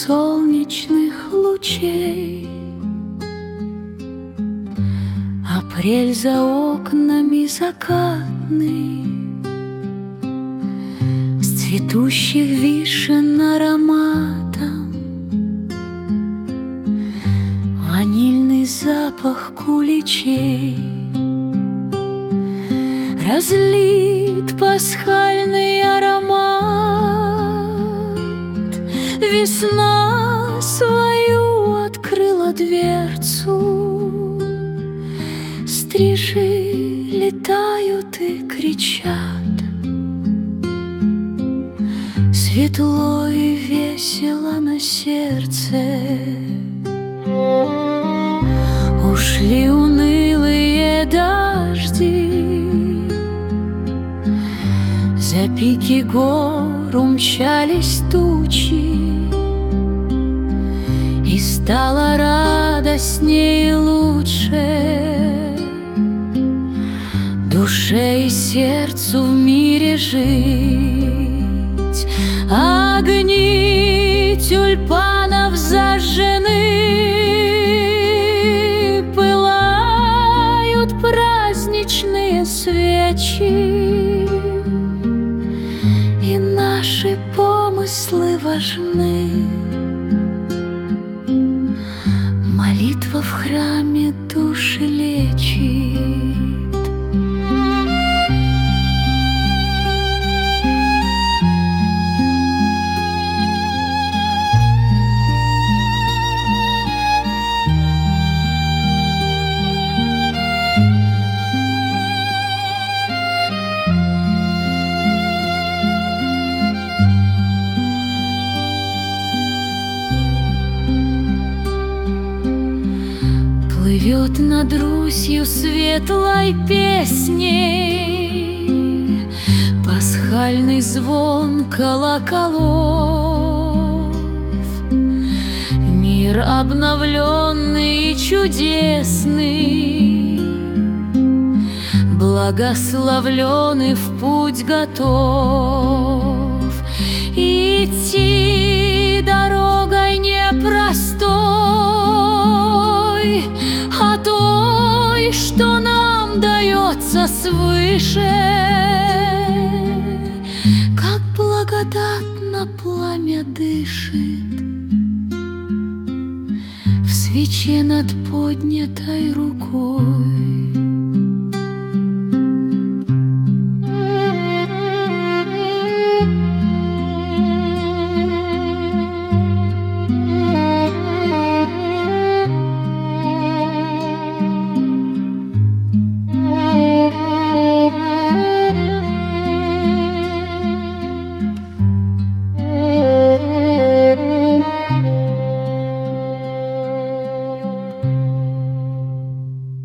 солнечных лучей. Апрель за окнами закатный, с цветущих вишен ароматом, ванильный запах куличей. Разлит пасхальный аромат, весна свою открыла дверцу. Стрижи летают и кричат, светло и весело на сердце. Ушли унылые дожди, за пики гор умчались тучи, и стало радостнее и лучше душе и сердцу в мире жить. Огни тюльпанов зажжены, пылают праздничные свечи, и наши помыслы важны. Молитва в храме души лечит. Плывет над Русью светлой песней пасхальный звон колоколов. Мир обновленный и чудесный, благословленный в путь готов. Идти дорогой непростой, а той, что нам дается свыше. Как благодатно пламя дышит в свече над поднятой рукой.